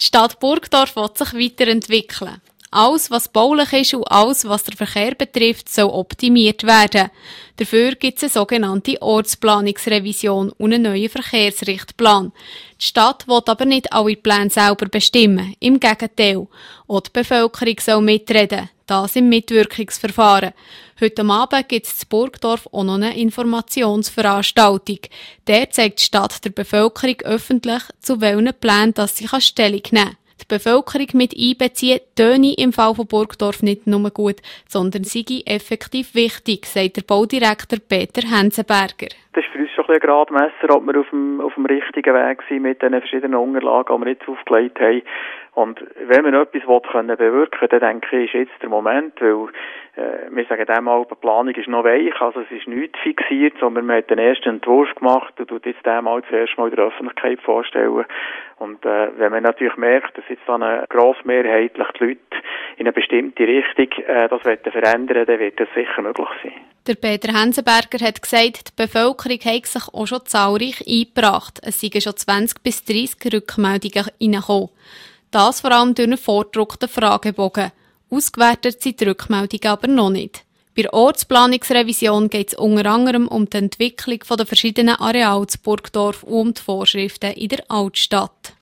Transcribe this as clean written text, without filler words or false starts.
Stadt Burgdorf will sich weiterentwickeln. Alles, was baulich ist und alles, was den Verkehr betrifft, soll optimiert werden. Dafür gibt es eine sogenannte Ortsplanungsrevision und einen neuen Verkehrsrichtplan. Die Stadt will aber nicht alle Pläne selber bestimmen. Im Gegenteil. Auch die Bevölkerung soll mitreden. Das im Mitwirkungsverfahren. Heute Abend gibt es in Burgdorf auch noch eine Informationsveranstaltung. Der zeigt die Stadt der Bevölkerung öffentlich, zu welchen Plänen sie Stellung nehmen kann. Die Bevölkerung mit einbeziehen, töne im Fall von Burgdorf nicht nur gut, sondern sei effektiv wichtig, sagt der Baudirektor Peter Hensenberger. Das ist für uns schon ein Gradmesser, ob wir auf dem richtigen Weg sind mit den verschiedenen Unterlagen, die wir jetzt aufgelegt haben. Und wenn man etwas bewirken will, dann denke ich, ist jetzt der Moment, weil wir sagen dem mal, die Planung ist noch weich, also es ist nicht fixiert, sondern man hat den ersten Entwurf gemacht und tut jetzt den mal zuerst mal in der Öffentlichkeit vorstellen. Und wenn man natürlich merkt, dass jetzt dann grossmehrheitlich die Leute in eine bestimmte Richtung das verändern, dann wird das sicher möglich sein. Der Peter Hensenberger hat gesagt, die Bevölkerung hat sich auch schon zahlreich eingebracht. Es seien schon 20 bis 30 Rückmeldungen reingekommen. Das vor allem durch einen vordruckten Fragebogen. Ausgewertet sind die Rückmeldungen aber noch nicht. Bei der Ortsplanungsrevision geht es unter anderem um die Entwicklung der verschiedenen Areale zu Burgdorf und um die Vorschriften in der Altstadt.